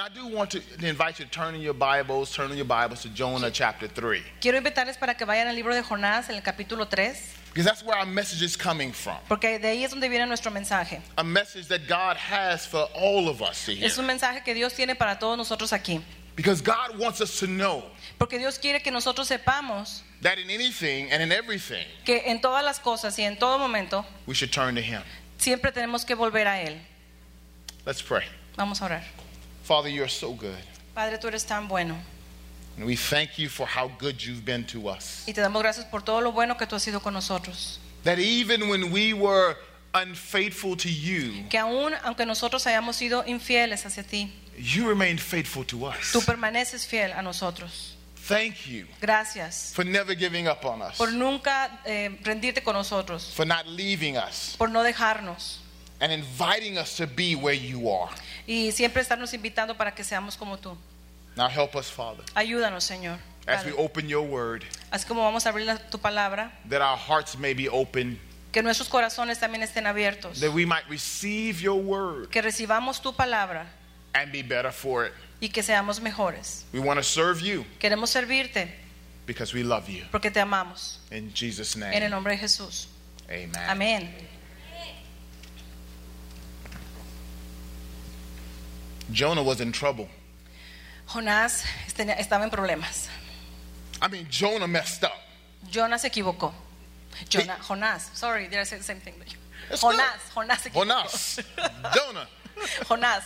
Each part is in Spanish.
I do want to invite you to turn in your Bibles to Jonah chapter 3. Quiero invitarles para que vayan al libro de Jonás, en el capítulo 3. Because that's where our message is coming from. Porque de ahí es donde viene nuestro mensaje. A message that God has for all of us to hear. Es un mensaje que Dios tiene para todos nosotros aquí. Because God wants us to know Porque Dios quiere que nosotros sepamos that in anything and in everything, que en todas las cosas y en todo momento we should turn to Him. siempre tenemos que volver a Él. Let's pray. Vamos a orar. Father, you are so good. Padre, tú eres tan bueno. And we thank you for how good you've been to us. Y te damos gracias por todo lo bueno que tú has sido con nosotros. That even when we were unfaithful to you, Que aún aunque nosotros hayamos sido infieles hacia ti, you remained faithful to us. tú permaneces fiel a nosotros. Thank you Gracias for never giving up on us, por nunca rendirte con nosotros, for not leaving us, por no dejarnos and inviting us to be where you are. y siempre estarnos invitando para que seamos como tú. Now help us, Father, Ayúdanos, Señor. as we Padre. open your word, Así como vamos a abrir tu palabra, that our hearts may be open, que nuestros corazones también estén abiertos, that we might receive your word que recibamos tu palabra and be better for it. y que seamos mejores. We want to serve you Queremos servirte because we love you. porque te amamos. In Jesus' En el name, nombre de Jesús. amen. Amén. Jonah was in trouble. Jonás estaba en problemas. I mean, Jonah messed up. Jonás se equivocó. Jonás. Sorry, they're saying the same thing. It's Jonás se equivocó. Jonás. Jonah. Jonás.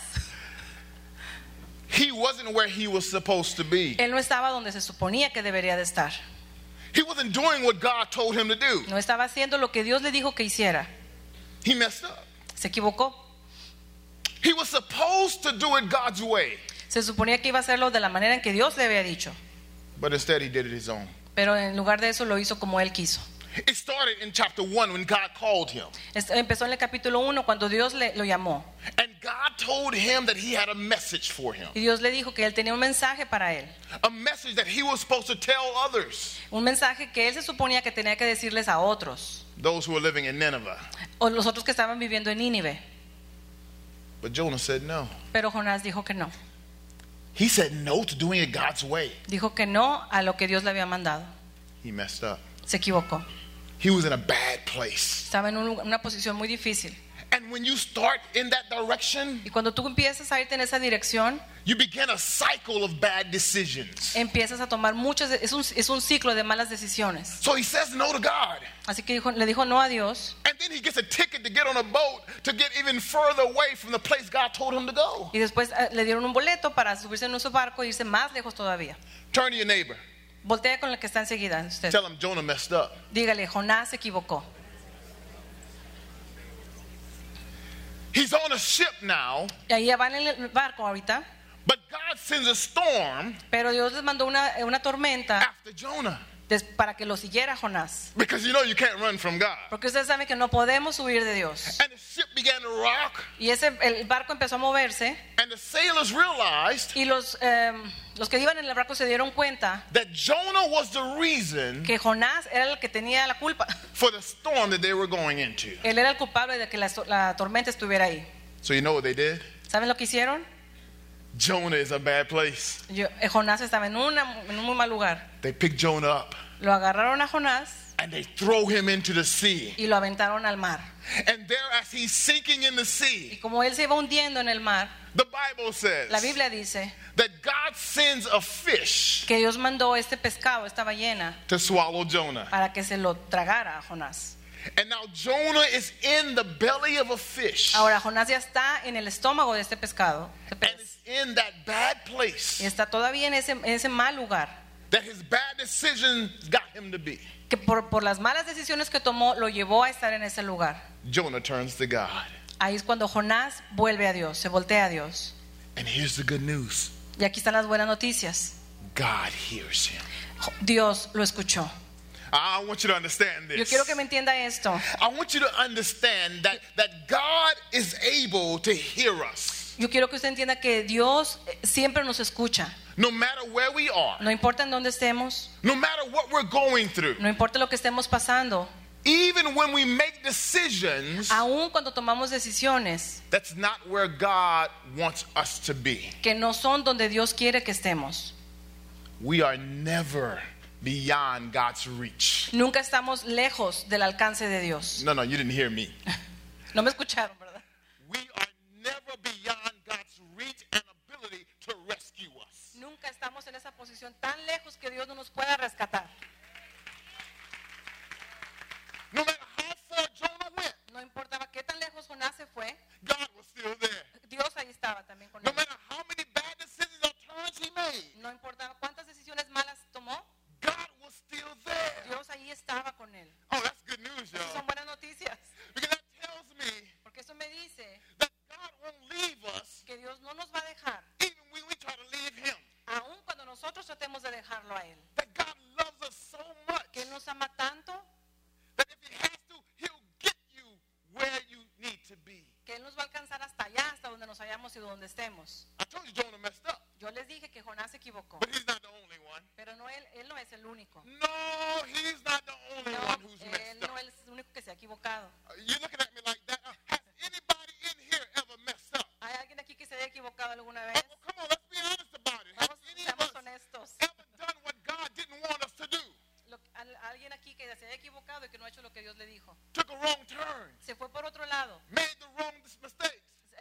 He wasn't where he was supposed to be. Él no estaba donde se suponía que debería de estar. He wasn't doing what God told him to do. No estaba haciendo lo que Dios le dijo que hiciera. He messed up. Se equivocó. He was supposed to do it God's way, Se suponía que iba a hacerlo de la manera en que Dios le había dicho. but instead he did it his own. Pero en lugar de eso lo hizo como él quiso. It started in chapter 1 when God called him. Empezó en el capítulo 1 cuando Dios lo llamó. And God told him that he had a message for him. Y Dios le dijo que él tenía un mensaje para él. A message that he was supposed to tell others, Un mensaje que él se suponía que tenía que decirles a otros. those who were living in Nineveh. O los otros que estaban viviendo en Nínive. But Jonah said no. Pero Jonás dijo que no. He said no to doing it God's way. Dijo que no a lo que Dios le había mandado. He messed up. Se equivocó. He was in a bad place. Estaba en una posición muy difícil. And when you start in that direction, Y cuando tú empiezas a irte en esa dirección, you begin a cycle of bad decisions. empiezas a tomar es un ciclo de malas decisiones. So he says no to God. Así que le dijo no a Dios. And then he gets a ticket to get on a boat to get even further away from the place God told him to go. Y después le dieron un boleto para subirse en nuestro barco e irse más lejos todavía. Turn to your neighbor. Voltea con el que está enseguida. Usted. Tell him Jonah messed up. Dígale, Jonás se equivocó. He's on a ship now, Y ahí van en el barco ahorita. but God sends a storm Pero Dios les mandó una tormenta after Jonah. para que lo siguiera Jonás. Because you know you can't run from God. Porque ustedes saben que no podemos huir de Dios. And the ship began to rock, Y el barco empezó a moverse. and the sailors realized Y los que iban en el barco se dieron cuenta that Jonah was the reason que Jonás era el que tenía la culpa. for the storm that they were going into. Él era el culpable de que la tormenta estuviera ahí. So you know what they did? ¿Saben lo que hicieron? Jonah is a bad place. Jonás estaba en un muy mal lugar. They picked Jonah up Lo agarraron a Jonás and they throw him into the sea. y lo aventaron al mar. And there, as he's sinking in the Y sea, como él se iba hundiendo en el mar, the Bible says la Biblia dice that God sends a fish que Dios mandó este pescado, esta ballena, to swallow Jonah. para que se lo tragara a Jonás. And now Jonah is in the belly of a fish. Ahora Jonás ya está en el estómago de este pescado, este And pez, it's in that bad y place está todavía en ese mal lugar, that his bad decisions got him to be. que por las malas decisiones que tomó lo llevó a estar en ese lugar. Jonah turns to God. Ahí es cuando Jonás vuelve a Dios, se voltea a Dios. And here's the good news. Y aquí están las buenas noticias. God hears him. Dios lo escuchó. I want you to understand Yo this. quiero que me entienda esto. I want you to understand that God is able to hear us. Yo quiero que usted entienda que Dios siempre nos escucha. No matter where we are. No importa en dónde estemos, No matter what we're going through. no importa lo que estemos pasando. even when we make decisions, Aún cuando tomamos decisiones that's not where God wants us to be. que no son donde Dios quiere que estemos. We are never beyond God's reach. Nunca estamos lejos del alcance de Dios. No, you didn't hear me. No me escucharon, ¿verdad? We are never beyond God's reach and ability to rescue us. Nunca estamos en esa posición tan lejos que Dios no nos pueda rescatar. No matter how far Jonah went, No importaba qué tan lejos Jonás se fue, God was still there. Dios ahí estaba también con No él. matter how many bad decisions or turns he made, No importaba cuántas decisiones malas tomó, God was still there. Dios ahí estaba con él. Oh, that's good news, Esas y'all. son buenas noticias, Because that tells me porque eso me dice that God won't leave us que Dios no nos va a dejar, even when we try to leave him. aun cuando nosotros tratemos de dejarlo a Él. That God loves us so much Que Él nos ama tanto that if he has to, he'll get you where you need to be. que Él nos va a alcanzar hasta allá, hasta donde nos hayamos y donde estemos. I told you Jonah messed up, Yo les dije que Jonás se equivocó, but he's not the only one. pero no él no es el único. No, he's not the only No, one who's Él messed no up. es el único que se ha equivocado. You're looking at me like that. Has anybody in here ever messed up? ¿Hay alguien aquí que se haya equivocado alguna Oh, vez? well, come on, let's be honest about it. Has Vamos, any of seamos us honestos. ever done what God didn't want us to do? Alguien aquí que se haya equivocado y que no ha hecho lo que Dios le dijo. Took a wrong turn, Se fue por otro lado. made the wrong mistakes.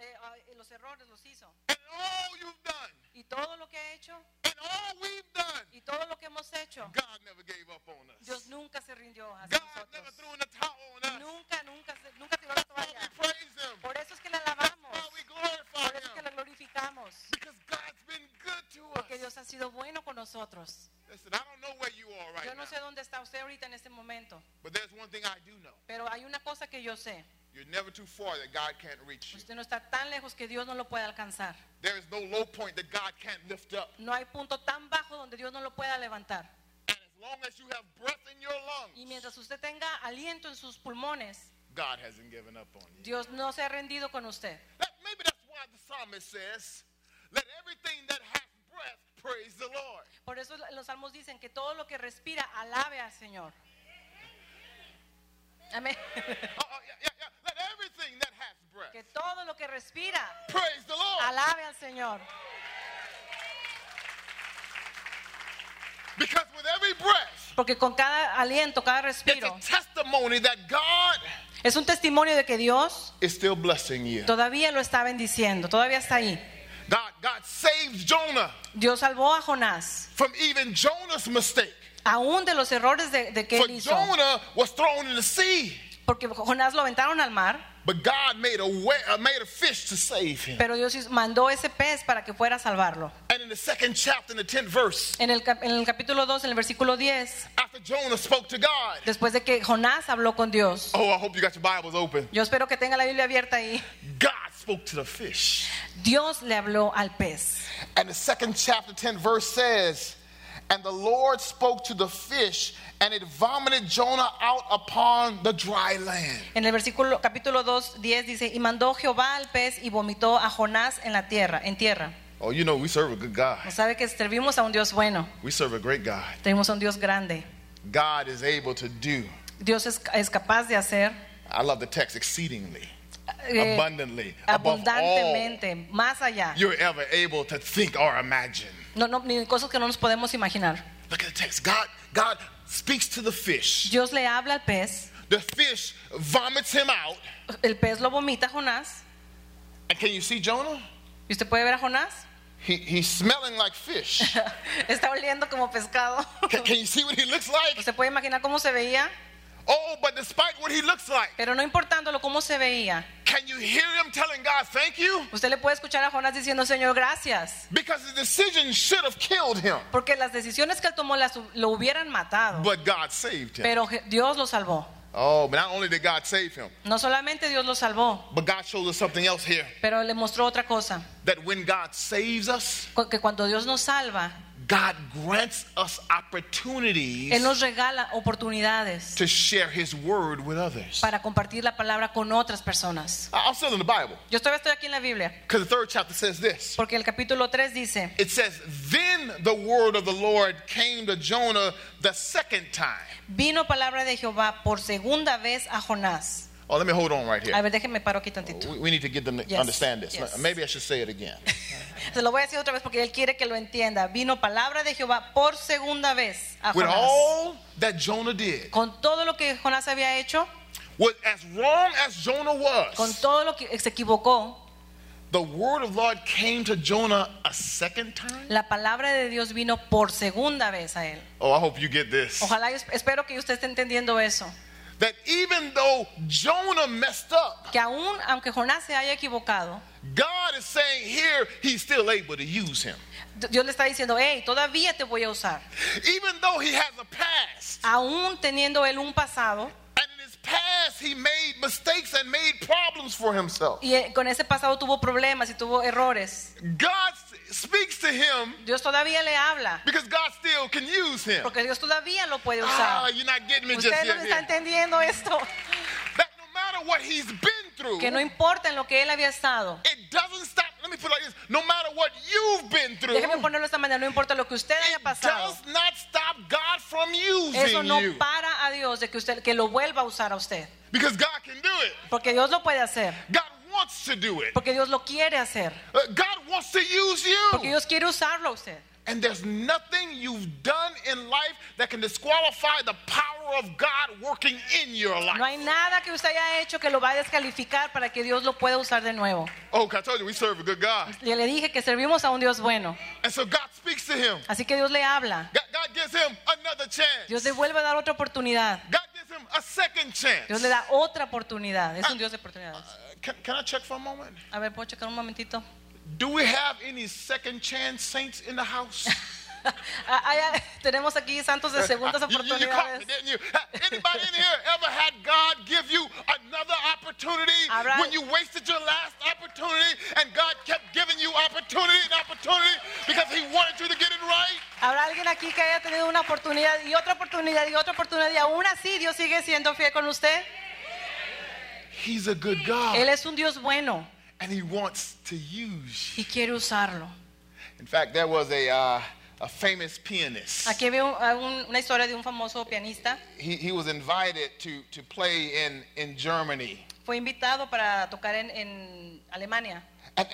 Los errores los hizo. And all you've done, Y todo lo que ha hecho and all we've done, y todo lo que hemos hecho, God never gave up on us. Dios nunca se rindió hacia God never nosotros. threw in the towel on us. Nunca tiró la That's why we toalla. praise him. Por eso es que le That's alabamos. why we glorify Por eso es que him. le glorificamos. Because God's been good to Porque us. Dios ha sido bueno con nosotros. Listen, I don't know where you are right Yo no now, sé dónde está usted ahorita en este momento, but there's one thing I do know. pero hay una cosa que yo sé. You're never too far that God can't reach you. Usted no está tan lejos que Dios no lo puede alcanzar. There is no low point that God can't lift up. No hay punto tan bajo donde Dios no lo pueda levantar. And as long as you have breath in your lungs, Y mientras usted tenga aliento en sus pulmones, God hasn't given up on you. Dios no se ha rendido con usted. Maybe that's why the psalmist says, let everything that has breath praise the Lord. Por eso los salmos dicen que todo lo que respira alabe al Señor. Amén. Yeah. Let everything that has breath Que todo lo que respira praise the Lord. alabe al Señor. Because with every breath, Porque con cada aliento, cada it's respiro, a testimony that God es un testimonio de que Dios is still blessing you. todavía lo está bendiciendo, todavía está ahí. God saved Jonah Dios salvó a Jonás, from even Jonah's mistake. aún de los errores de que For él hizo. Jonah was thrown in the sea, Porque Jonás lo aventaron al mar, but God made a fish to save him. pero Dios mandó ese pez para que fuera a salvarlo. And in the second chapter, in the 10th verse, En el capítulo 2, en el versículo 10, after Jonah spoke to God, después de que Jonás habló con Dios. oh, I hope you got your Bibles open. Yo espero que tenga la Biblia abierta ahí. God spoke to the fish. Dios le habló al pez. And the second chapter, 10th verse says, and the Lord spoke to the fish, and it vomited Jonah out upon the dry land. En el capítulo 2, 10 dice, y mandó Jehová al pez y vomitó a Jonás en tierra. Oh, you know, we serve a good God. Sabe que servimos a un Dios bueno. We serve a great God. Tenemos a un Dios grande. God is able to do. Dios es capaz de hacer I love the text, exceedingly, eh, abundantly, above all abundantemente, más allá. you're ever able to think or imagine. Ni cosas que no nos podemos imaginar. Look at the text. God speaks to the fish. Dios le habla al pez, The fish vomits him out. el pez lo vomita a Jonás. And can you see Jonah? ¿Y usted puede ver a Jonás? He's smelling like fish. Está oliendo como pescado. Can you see what he looks like? ¿Usted puede imaginar cómo se veía? Oh, but despite what he looks like, Pero no importándolo cómo se veía, can you hear him telling God thank you? usted le puede escuchar a Jonás diciendo, Señor, gracias. Because the decision should have killed him, Porque las decisiones que él tomó lo hubieran matado. but God saved him. Pero Dios lo salvó. Oh, but not only did God save him, No solamente Dios lo salvó, but God shows us something else here. pero le mostró otra cosa. That when God saves us, Que cuando Dios nos salva, God grants us opportunities Él nos regala oportunidades to share His word with others. para compartir la palabra con otras personas. I'm still in the Bible Yo todavía estoy aquí en la Biblia, because the 3rd chapter says this. porque el capítulo 3 dice, It says, then the word of the Lord came to Jonah the second time. vino palabra de Jehová por segunda vez a Jonás. Oh, let me hold on right here. A ver, déjenme paro aquí tantito. We need to get them to Yes, understand this. yes. Maybe I should say it again. Se lo voy a decir otra vez porque él quiere que lo entienda. Vino palabra de Jehová por segunda vez a With Jonás. all that Jonah did, Con todo lo que Jonás había hecho, with as wrong as Jonah con was, todo lo que se equivocó, the word of Lord came to Jonah a second time. la palabra de Dios vino por segunda vez a él. Oh, I hope you get this. Ojalá, espero que usted esté entendiendo eso. That even though Jonah messed up, Que aún, aunque Jonás se haya equivocado, God is saying here He's still able to use him. Dios le está diciendo, hey, todavía te voy a usar. Even though he has a past, Aún teniendo él un pasado, and in his past he made mistakes and made problems for himself. y con ese pasado tuvo problemas y tuvo errores, God speaks to him Dios todavía le habla, because God still can use him. porque Dios todavía lo puede Ah, usar. you're not getting me just Usted no yet está here. entendiendo esto, That no matter what he's been through, que no importa en lo que él había estado. it doesn't stop. Let me put it like this. No matter what you've been through, Déjeme ponerlo de esta manera, no importa lo que usted haya it pasado. does not stop God from Eso using no you. para a Dios de que lo vuelva a usar a usted, Because God can do it. porque Dios lo puede hacer, God wants to do it. porque Dios lo quiere hacer, God wants to use porque you. Dios quiere usarlo a usted. And there's nothing you've done in life that can disqualify the power of God working in your No life. hay nada que usted haya hecho que lo va a descalificar para que Dios lo pueda usar de nuevo. Oh, I told you we serve a good God. Ya le dije que servimos a un Dios bueno, And so God speaks to him. así que Dios le habla. God gives him another chance. Dios le vuelve a dar otra oportunidad. God gives him a second chance. Dios le da otra oportunidad. Es un Dios de oportunidades. Can I check for a moment? A ver, ¿puedo checar un momentito? Do we have any second chance saints in the house? Tenemos aquí santos de segundas You caught me, oportunidades. didn't you? Anybody in here ever had God give you another opportunity Habrá- when you wasted your last opportunity and God kept giving you opportunity and opportunity because He wanted you to get it right? ¿Habrá alguien aquí que haya tenido una oportunidad y otra oportunidad y otra oportunidad y aún así Dios sigue siendo fiel con usted? He's a good God Él es un Dios bueno and He wants to use you. y quiere usarlo. In fact, there was a famous pianist. Aquí veo una historia de un famoso pianista. He was invited to play in Germany. Fue invitado para tocar en Alemania.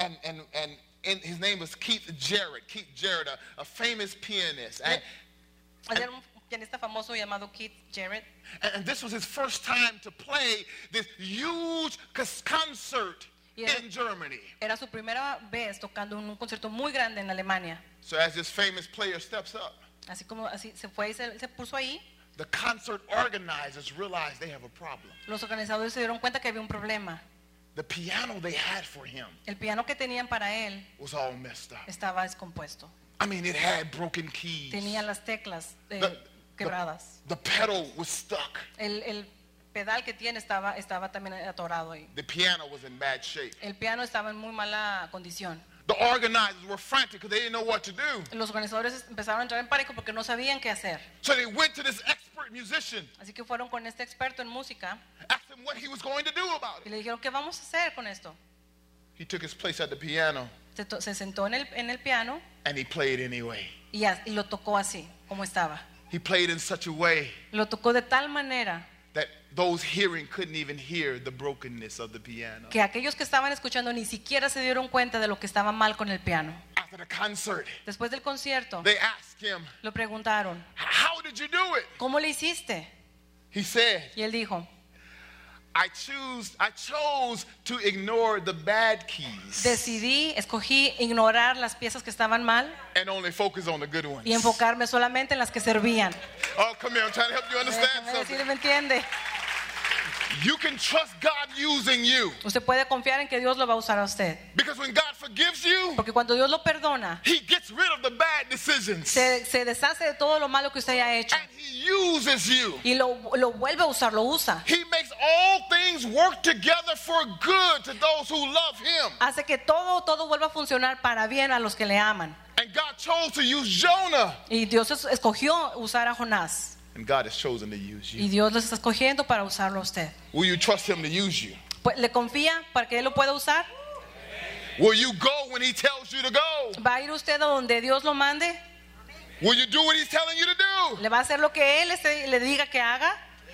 And his name was Keith Jarrett, a famous pianist. Era un pianista famoso llamado Keith Jarrett. And this was his first time to play this huge concert Yeah. in Germany. Era su primera vez tocando en un concierto muy grande en Alemania. So as this famous player steps up, Así como así se fue y se puso ahí. the concert organizers realize they have a problem. Los organizadores se dieron cuenta que había un problema. The piano they had for him El piano que tenían para él was all messed up. estaba descompuesto. I mean, it had broken keys. Tenía las teclas The quebradas. pedal was stuck. El pedal que tiene estaba también atorado ahí. The piano was in bad shape. El piano estaba en muy mala condición. The organizers were frantic because they didn't know what to do. Los organizadores empezaron a entrar en pánico porque no sabían qué hacer. So they went to this expert musician, Así que fueron con este experto en música asked him what he was going to do about y it. le dijeron, ¿qué vamos a hacer con esto? He took his place at the piano Se sentó en el piano and he played anyway. y lo tocó así, como estaba. He played in such a way Lo tocó de tal manera that those hearing couldn't even hear the brokenness of the piano. que aquellos que estaban escuchando ni siquiera se dieron cuenta de lo que estaba mal con el piano. After the concert, Después del concierto, they asked him, lo preguntaron, "How did you do it?" ¿cómo le hiciste? He said, Y él dijo, I chose to ignore the bad keys escogí ignorar las piezas que estaban mal and only focus on the good ones. y enfocarme solamente en las que servían. Oh, come here, I'm trying to help you understand Déjame something. decirle, ¿me entiende? You can trust God using you Usted puede confiar en que Dios lo va a usar a usted. because when God forgives you, Porque cuando Dios lo perdona, He gets rid of the bad decisions se deshace de todo lo malo que usted haya hecho and He uses you. y lo vuelve a usar, lo usa. He makes all things work together for good to those who love Him. Hace que todo vuelva a funcionar para bien a los que le aman. And And God chose to use Jonah. Y Dios escogió usar a Jonás. And God has chosen to use Y you. Dios los está escogiendo para usarlo a usted. Will you trust him to use you? Pues, ¿le confía para que Él lo pueda usar? Will you go when he tells you to go? ¿Va a ir usted a donde Dios lo mande? Will you do what he's telling you to do? ¿Le va a hacer lo que Él le diga que haga?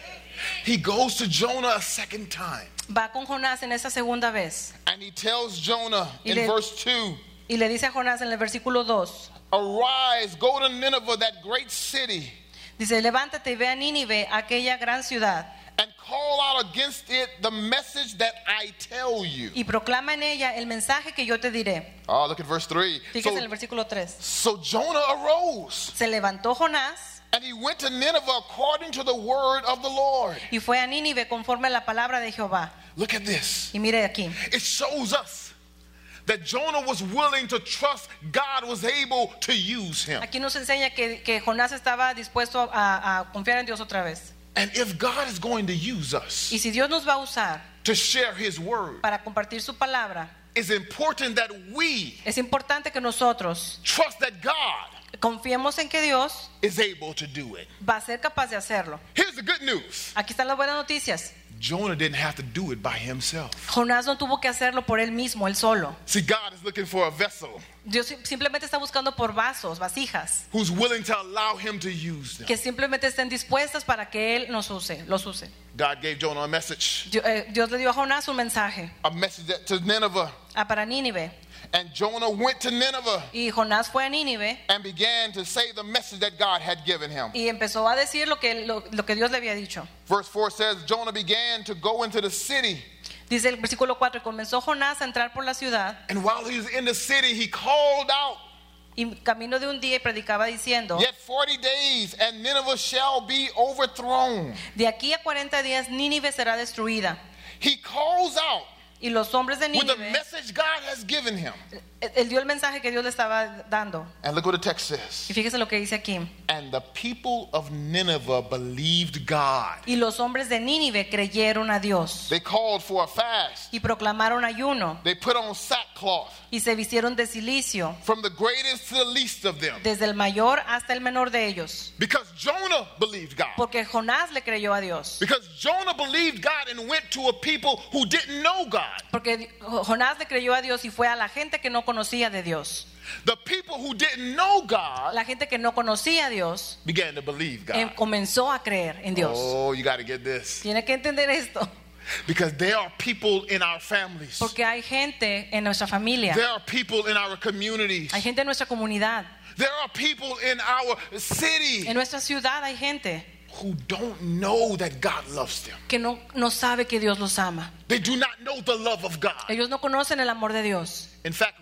He goes to Jonah a second time. Va con Jonás en esa segunda vez. And he tells Jonah in le- verse 2, Y le dice a Jonás en el versículo 2. arise, go to Nineveh, that great city, Dice, levántate y ve a Nínive, aquella gran ciudad, and call out against it the message that I tell you. y proclama en ella el mensaje que yo te diré. Oh, look at verse 3. Fíjese en el versículo 3. So Jonah arose, Se levantó Jonás and he went to Nineveh according to the word of the Lord. y fue a Nínive conforme a la palabra de Jehová. Look at this. Y mire aquí, It shows us that Jonah was willing to trust God was able to use him. aquí nos enseña que Jonás estaba dispuesto a confiar en Dios otra vez. And if God is going to use us Y si Dios nos va a usar to share his word, para compartir su palabra, it's important that we es importante que nosotros trust that God confiemos en que Dios is able to do it. va a ser capaz de hacerlo. Here's the good news. Aquí están las buenas noticias. Jonah didn't have to do it by himself. Jonás no tuvo que hacerlo por él mismo, él solo. See, God is looking for a vessel Dios simplemente está buscando por vasos, vasijas, who's willing to allow him to use them. que simplemente estén dispuestas para que él los use. God gave Jonah a message, Dios le dio a Jonás un mensaje to Nineveh. para Nínive. And Jonah went to Nineveh Y Jonás fue a Nínive and began to say the message that God had given him. y empezó a decir lo que Dios le había dicho. Verse 4 says, Jonah began to go into the city. Dice el versículo 4, comenzó Jonás a entrar por la ciudad And while he was in the city, he called out, y camino de un día y predicaba diciendo, yet 40 days and Nineveh shall be overthrown. de aquí a 40 días Nínive será destruida. He calls out Y los hombres de with the Nínive, message God has given him. él dio el mensaje que Dios le estaba dando. And look what the text says. Y fíjese lo que dice aquí. And the people of Nineveh believed God. Y los hombres de Nínive creyeron a Dios They called for a fast. y proclamaron ayuno They put on sackcloth, y se vistieron de cilicio, from the greatest to the least of them. desde el mayor hasta el menor de ellos. Because Jonah believed God. Porque Jonás le creyó a Dios. Because Jonah believed God and went to a people who didn't know God. Porque Jonás le creyó a Dios y fue a la gente que no conocía de Dios. The people who didn't know God La gente que no conocía a Dios began to believe God. comenzó a creer en Dios. Oh, you got to get this. Tiene que entender esto. Because there are people in our families. Porque hay gente en nuestra familia. There are people in our communities. Hay gente en nuestra comunidad. There are people in our city En nuestra ciudad hay gente who don't know that God loves them. que no sabe que Dios los ama. They do not know the love of God. Ellos no conocen el amor de Dios. In fact,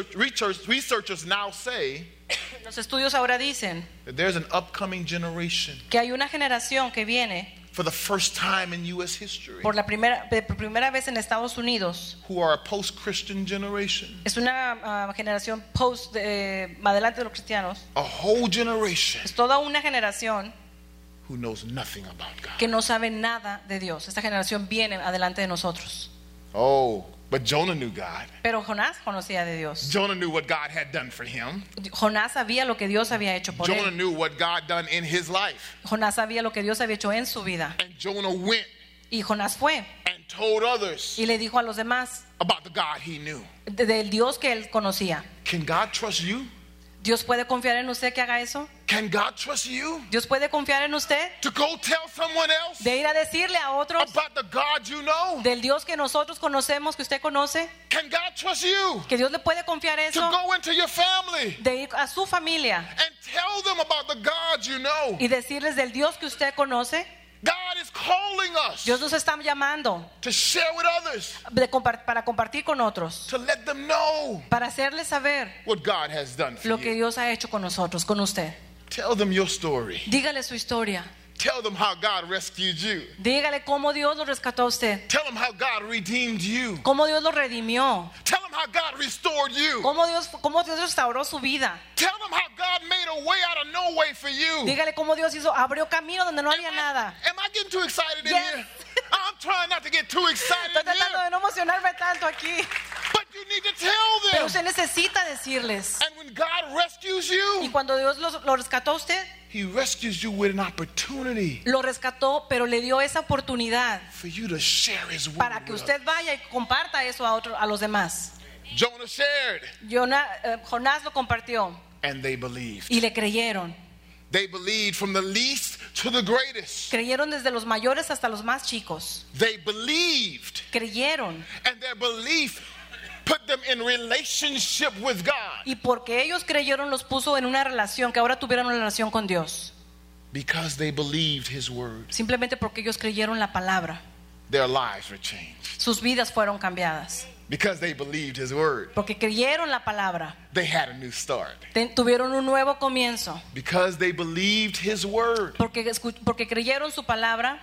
researchers now say Los estudios ahora dicen that there's an upcoming generation que hay una generación que viene for the first time in U.S. history por primera vez en Estados Unidos. who are a post-Christian generation. Es una generación post, adelante de los cristianos. A whole generation Es toda una generación who knows nothing about God. que no sabe nada de Dios. Esta generación viene adelante de nosotros. Oh, but Jonah knew God. Pero Jonás conocía de Dios. Jonah knew what God had done for him. Jonás sabía lo que Dios había hecho por Jonah él. knew what God done in his life. Jonás sabía lo que Dios había hecho en su vida. And Jonah went Y Jonás fue and told others y le dijo a los demás about the God he knew. del Dios que él conocía. Can God trust you? ¿Dios puede confiar en usted que haga eso? Can God trust you ¿Dios puede confiar en usted? to go tell someone else De ir a decirle a otros about the God you know? del Dios que nosotros conocemos, que usted conoce, Can God trust you que Dios le puede confiar to eso, go into your family de ir a su familia and tell them about the God you know? y decirles del Dios que usted conoce? God is calling us Dios nos está llamando to share with others, para compartir con otros, to let them know para hacerles saber what God has done for lo que you. Dios ha hecho con nosotros, con usted. Tell them your story. Dígale su historia. Tell them how God rescued you. Dígale cómo Dios lo rescató a usted, Tell them how God redeemed you. cómo Dios lo redimió, Tell them how God restored you. cómo Dios restauró su vida. Tell them how God made a way out of no way for you. Dígale cómo Dios abrió camino donde no había nada. Am I getting too excited in Yes. here? I'm trying not to get too excited Estoy in tratando here. de no emocionarme tanto aquí. But you need to tell Pero them. usted necesita decirles. And when God rescues Y you, cuando Dios lo rescató a usted, He rescues you with an opportunity lo rescató, pero le dio esa oportunidad for you to share His word. para que with usted vaya y comparta eso a los demás. others. Jonah shared, Jonás lo compartió and they believed. y le creyeron. They believed from the least to the greatest. Creyeron desde los mayores hasta los más chicos. They believed, Creyeron. and their belief put them in relationship with God. Y porque ellos creyeron los puso en una relación, que ahora tuvieran una relación con Dios. Because they believed His word, Simplemente porque ellos creyeron la palabra. their lives were changed. Sus vidas fueron cambiadas. Because they believed His word, Porque creyeron la palabra. they had a new start. Tuvieron un nuevo comienzo. Because they believed His word, Porque creyeron su palabra,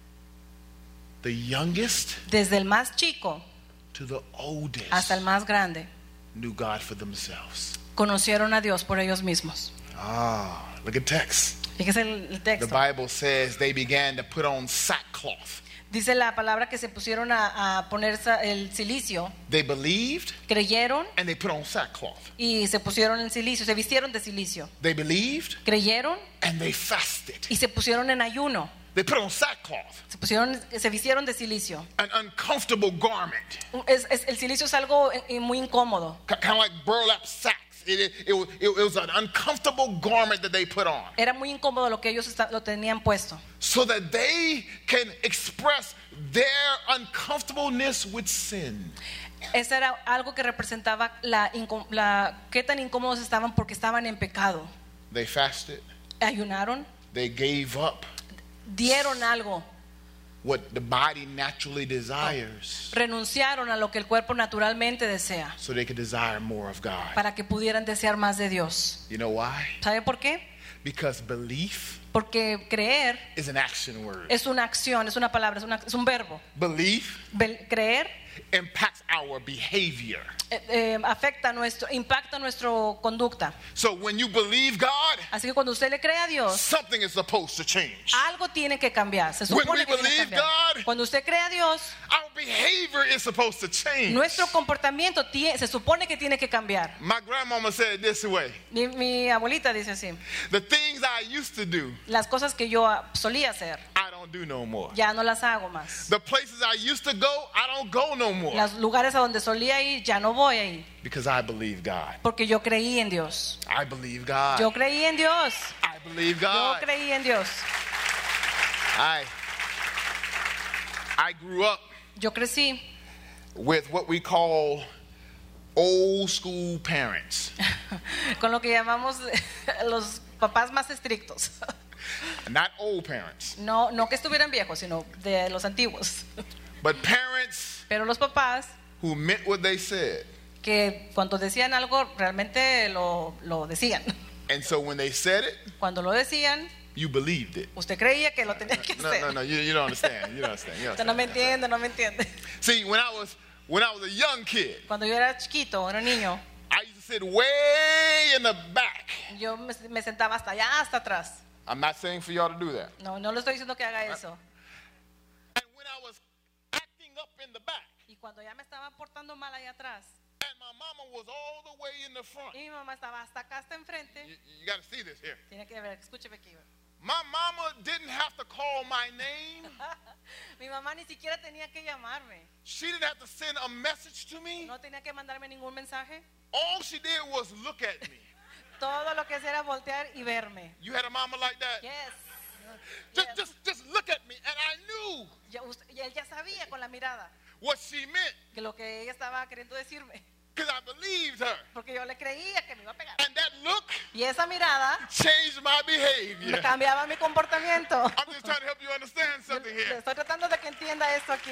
the youngest desde el más chico to the oldest hasta el más grande, knew God for themselves. conocieron a Dios por ellos mismos. Look at text. Fíjese el The texto. Bible says they began to put on sackcloth. Dice la palabra que se pusieron a poner el cilicio. They believed Creyeron and they put on sackcloth. y se pusieron el cilicio, se vistieron de cilicio. They believed Creyeron and they fasted. y se pusieron en ayuno. They put on sackcloth, Se vistieron de silicio. an uncomfortable garment, El silicio es algo muy incómodo. kind of like burlap sacks. It was an uncomfortable garment that they put on, Era muy incómodo lo que ellos lo tenían puesto. so that they can express their uncomfortableness with sin. Eso era algo que representaba qué tan incómodos estaban porque estaban en pecado. They fasted. Ayunaron, They gave up dieron algo, what the body naturally desires, renunciaron a lo que el cuerpo naturalmente desea so they could desire more of God. para que pudieran desear más de Dios. You know why? ¿Sabe por qué? Because belief Porque creer is an action word. es una acción, es una palabra, es un verbo. Belief Creer impacts our behavior. impacta nuestra conducta. So when you believe God, Así que cuando usted le cree a Dios, something is supposed to change. algo tiene que cambiar. Se When supone we que tiene que believe cambiar. God, Cuando usted cree a Dios, our behavior is supposed to change. nuestro comportamiento se supone que tiene que cambiar. My grandmama said it this way: Mi abuelita dice así: the things I used to do, las cosas que yo solía hacer, I don't do no more. ya no las hago más. The places I used to go, I don't go no more. Los lugares a donde solía ir, ya no voy ahí. Because I believe God. Porque yo creí en Dios. I believe God. Yo creí en Dios. I believe Yo God. creí en Dios. I grew up Yo crecí with what we call old school parents. con lo que llamamos los papás más estrictos. Not old parents, No que estuvieran viejos, sino de los antiguos. but parents Pero los papás who meant what they said. que cuando decían algo realmente lo decían. And so when they said it, Cuando lo decían, you believed it. usted creía que lo tenía que hacer. No, you don't understand. You don't understand. You don't Usted no me understand. entiende, no me entiende. See, when I was a young kid, Cuando yo era chiquito, era niño, I used to sit way in the back. yo me sentaba hasta allá, hasta atrás. I'm not saying for y'all to do that. No le estoy diciendo que haga eso. And when I was acting up in the back, Y cuando ya me estaba portando mal allá atrás, and my mama was all the way in the front. y mi mamá estaba hasta acá, hasta enfrente, You got to see this here. tiene que ver, escúcheme aquí. My mama didn't have to call my name. Mi mamá ni siquiera tenía que llamarme. She didn't have to send a message to me. No tenía que mandarme ningún mensaje. All she did was look at me. Todo lo que hacía era voltear y verme. You had a mama like that? Yes. Just look at me. And I knew Y él ya sabía con la mirada what she meant que lo que ella estaba queriendo decirme. because I believed her. Porque yo le creía que me iba a pegar. And that look Y esa mirada changed my me behavior. cambiaba mi comportamiento. I'm just trying to help you understand something Le here. estoy tratando de que entienda esto aquí.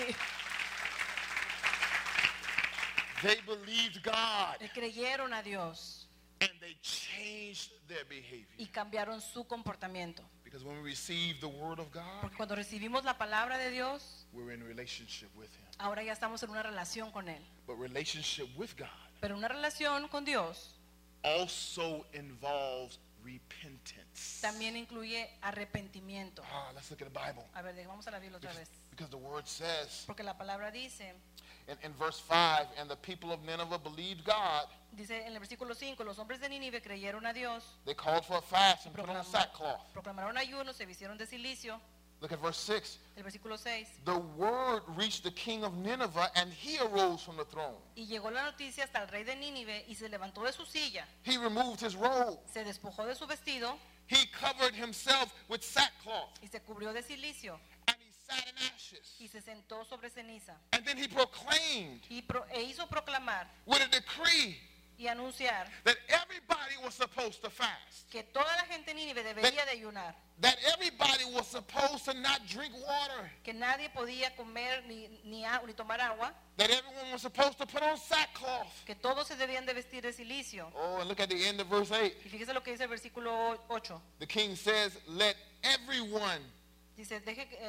They believed God Le creyeron a Dios and they changed their behavior. y cambiaron su comportamiento. Because when we receive the word of God, Porque cuando recibimos la palabra de Dios, we're in relationship with Him. ahora ya estamos en una relación con Él. But relationship with God Pero una relación con Dios also involves repentance. también incluye arrepentimiento. Let's look at the Bible. A ver, vamos a la Biblia otra vez. Because the word says Porque la palabra dice in verse 5, and the people of Nineveh believed God. Dice en el versículo 5, los hombres de Nínive creyeron a Dios, They called for a fast and put on sackcloth. proclamaron ayuno, se vistieron de silicio. Look at verse 6. El versículo 6. The word reached the king of Nineveh, and he arose from the throne. Y llegó la noticia hasta el rey de Nínive y se levantó de su silla, He removed his robe. se despojó de su vestido He covered himself with sackcloth, y se cubrió de silicio and he sat in ashes. y se sentó sobre ceniza. And then he proclaimed E hizo proclamar with a decree y anunciar that everybody was supposed to fast, que toda la gente de Nínive debería de ayunar, that everybody was supposed to not drink water, que nadie podía comer ni tomar agua, that everyone was supposed to put on sackcloth. que todos se debían de vestir de silicio. Oh, and look at the end of verse 8. Y fíjese lo que dice el versículo 8. The king says, let everyone Dice,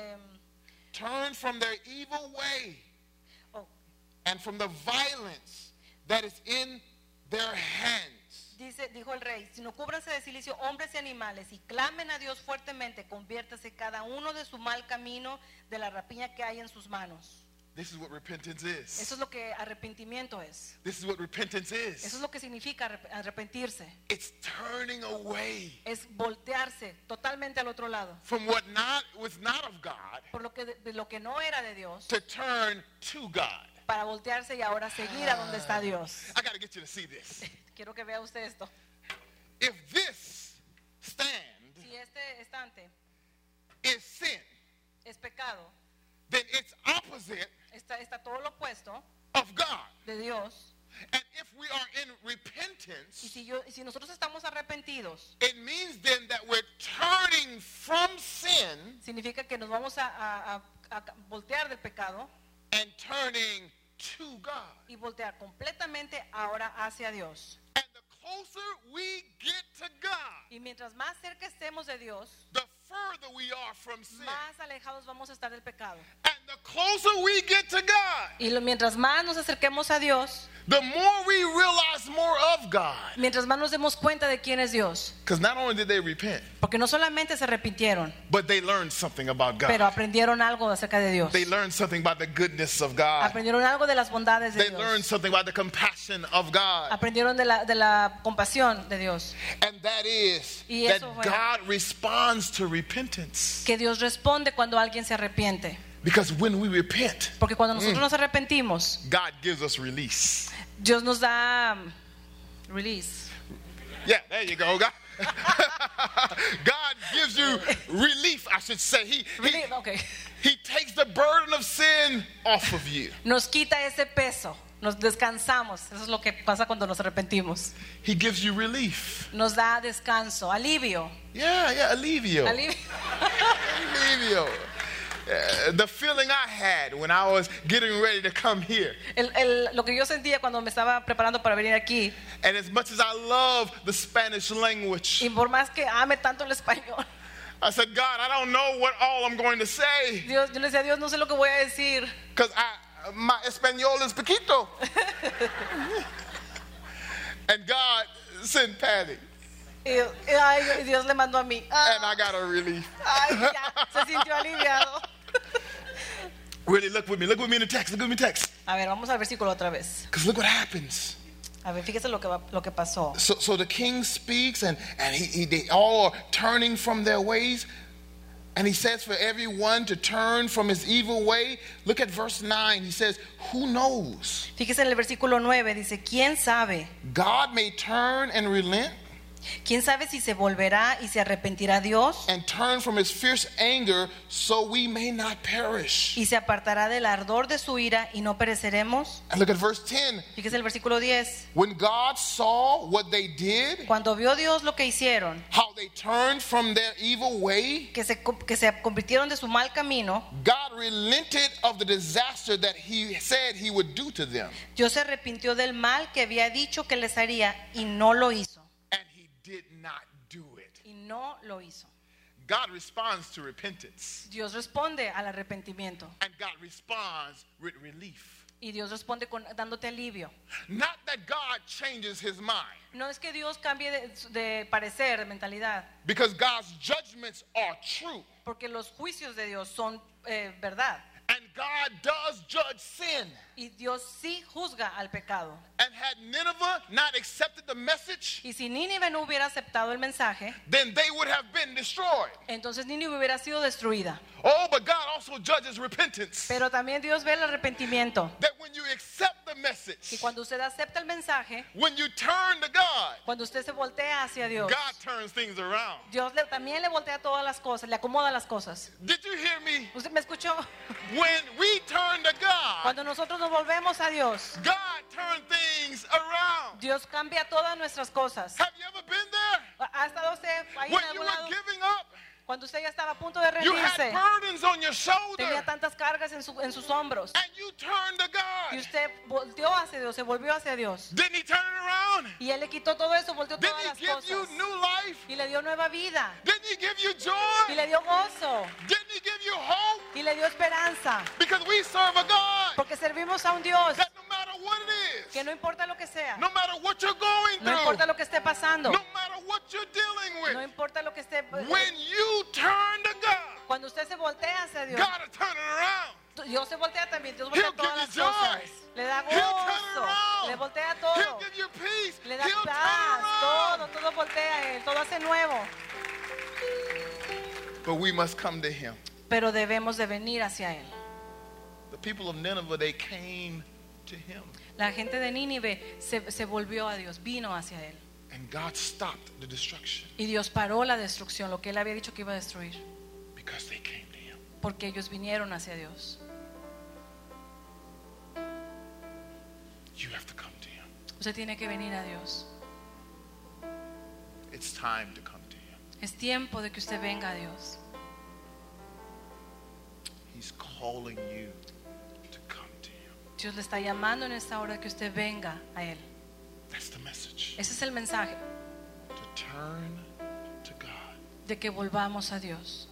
turn from their evil way oh, and from the violence that is in their hands. dijo el rey, si no cúbranse de silicio hombres y animales y clamen a Dios fuertemente, conviértase cada uno de su mal camino, de la rapiña que hay en sus manos. This is what repentance is. Eso es lo que arrepentimiento es. This is what repentance Eso es is. lo que significa arrepentirse. It's turning away Es voltearse totalmente al otro lado. from what was not of God Por de lo que no era de Dios, to turn to God. para voltearse y ahora seguir a donde está Dios. I got to get you to see this. Quiero que vea usted esto. If this stand Si este estante is sin, es pecado, then it's opposite está todo lo opuesto of God. de Dios. And if we are in Y repentance, si nosotros estamos arrepentidos, it means then that we're turning from sin significa que nos vamos a voltear del pecado and turning to God. y voltear completamente ahora hacia Dios. And the closer we get to God, Y mientras más cerca estemos de Dios, the further we are from sin. más alejados vamos a estar del pecado. And the closer we get to God, Y mientras más nos acerquemos a Dios, the more we realize more of God. mientras más nos demos cuenta de quién es Dios. Because not only did they repent, Porque no solamente se arrepintieron, but they learned something about pero God. aprendieron algo acerca de Dios. They learned something about the goodness of God. Aprendieron algo de las bondades de They learned Dios. something about the compassion of God. Aprendieron de la compasión de Dios. And that is Y that eso fue- God responds to repentance. Que Dios responde cuando alguien se arrepiente. Because when we repent, Porque cuando nosotros nos arrepentimos, God gives us release. Dios nos da release. Yeah, there you go. God, God gives you relief, I should say. Okay. He takes the burden of sin off of you. Nos quita ese peso. Nos descansamos. Eso es lo que pasa cuando nos arrepentimos. He gives you relief. Nos da descanso, alivio. Yeah, alivio. Alivio. The feeling I had when I was getting ready to come here. Lo que yo sentía cuando me estaba preparando para venir aquí. And as much as I love the Spanish language, Y por más que ame tanto el español, I said, God, I don't know what all I'm going to say. yo le decía a Dios, no sé lo que voy a decir. Because my español is poquito. And God sent Patty. Y Dios le mandó a mí. And I got a relief. Ay, ya, se sintió aliviado. Really, look with me in the text. Look with me in the text. A ver, vamos al versículo otra vez. Because look what happens. A ver, fíjese lo que pasó. So the king speaks, and they all are turning from their ways. And he says for everyone to turn from his evil way. Look at verse 9. He says, who knows? Fíjese en el versículo 9, dice, ¿quién sabe? God may turn and relent ¿Quién sabe si se volverá y se arrepentirá Dios? and turn from his fierce anger so we may not perish. ¿Y se apartará del ardor de su ira y no pereceremos? And look at verse 10. Fíjese el versículo 10. When God saw what they did, Cuando vio Dios lo que hicieron, how they turned from their evil way, que se convirtieron de su mal camino, God relented of the disaster that he said he would do to them. Dios se arrepintió del mal que había dicho que les haría y no lo hizo. And he did not do it. Y no lo hizo. God responds to repentance. Dios responde al arrepentimiento. And God responds with relief. Y Dios responde dándote alivio. Not that God changes his mind. No es que Dios cambie de parecer, de mentalidad. Because God's judgments are true. Porque los juicios de Dios son verdad. And God does judge sin. Y Dios sí juzga al pecado. And had Nineveh not accepted the message, Y si Nínive no hubiera aceptado el mensaje, then they would have been destroyed. entonces Nínive hubiera sido destruida. Oh, but God also judges repentance. Pero también Dios ve el arrepentimiento. That when you accept the Que message, cuando usted acepta el mensaje, when you turn to God, cuando usted se voltea hacia Dios, God turns things around. Dios también le voltea todas las cosas, le acomoda las cosas. Did you hear me? ¿Usted me escuchó? When we turn to God, Cuando nosotros nos volvemos a Dios, God turns things around. Dios cambia todas nuestras cosas. Have you ever been there? ¿Ha estado usted ahí en When you algún were lado? giving up, Cuando usted ya estaba a punto de you had rendirse, burdens on your shoulder, tenía tantas cargas en sus hombros, and you turned to y God. usted volteó hacia Dios, se volvió hacia Dios. Didn't He turn it around? Y Él le quitó todo eso, volteó Didn't todas He las give you cosas. new life? Y le dio nueva vida. Didn't He give you Y joy? le dio gozo. Didn't He give you hope? Y le dio esperanza. Because we serve a God Porque servimos a un Dios that no matter what it que is, no importa lo que sea, no matter what you're going no importa through, lo que esté pasando, no matter what you're dealing no with, importa lo que esté... when you turn to God, Cuando usted se voltea hacia Dios, God will turn it around. Dios se voltea también, Dios voltea He'll todas give las you cosas. joy. Le da He'll turn it gozo, le around. voltea He'll todo, give you peace. le da He'll turn it paz, around. todo voltea a Él, todo hace nuevo. But we must come to Him. Pero debemos de venir hacia Él. The people of Nineveh, they came to Him. La gente de Nínive se volvió a Dios, vino hacia Él. And God stopped the destruction Y Dios paró la destrucción, lo que Él había dicho que iba a destruir, because they came to Him. porque ellos vinieron hacia Dios. You have to come to Him. Usted tiene que venir a Dios. It's time to come to Him. Es tiempo de que usted venga a Dios. He's calling you to come to Him. Dios le está llamando en esta hora que usted venga a Él. That's the message. Ese es el mensaje, To turn to God. de que volvamos a Dios.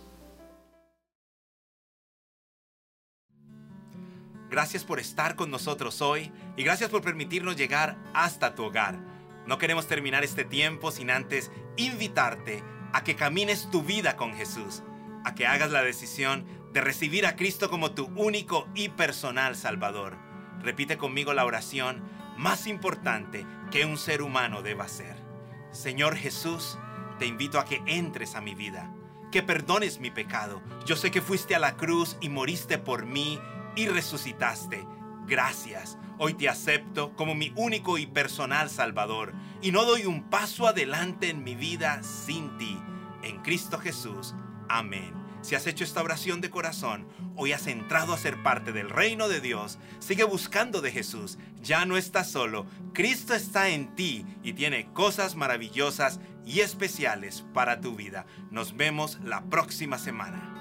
Gracias por estar con nosotros hoy y gracias por permitirnos llegar hasta tu hogar. No queremos terminar este tiempo sin antes invitarte a que camines tu vida con Jesús, a que hagas la decisión de recibir a Cristo como tu único y personal Salvador. Repite conmigo la oración más importante que un ser humano deba hacer. Señor Jesús, te invito a que entres a mi vida, que perdones mi pecado. Yo sé que fuiste a la cruz y moriste por mí y resucitaste. Gracias. Hoy te acepto como mi único y personal Salvador y no doy un paso adelante en mi vida sin ti. En Cristo Jesús. Amén. Si has hecho esta oración de corazón, hoy has entrado a ser parte del reino de Dios. Sigue buscando de Jesús. Ya no estás solo. Cristo está en ti y tiene cosas maravillosas y especiales para tu vida. Nos vemos la próxima semana.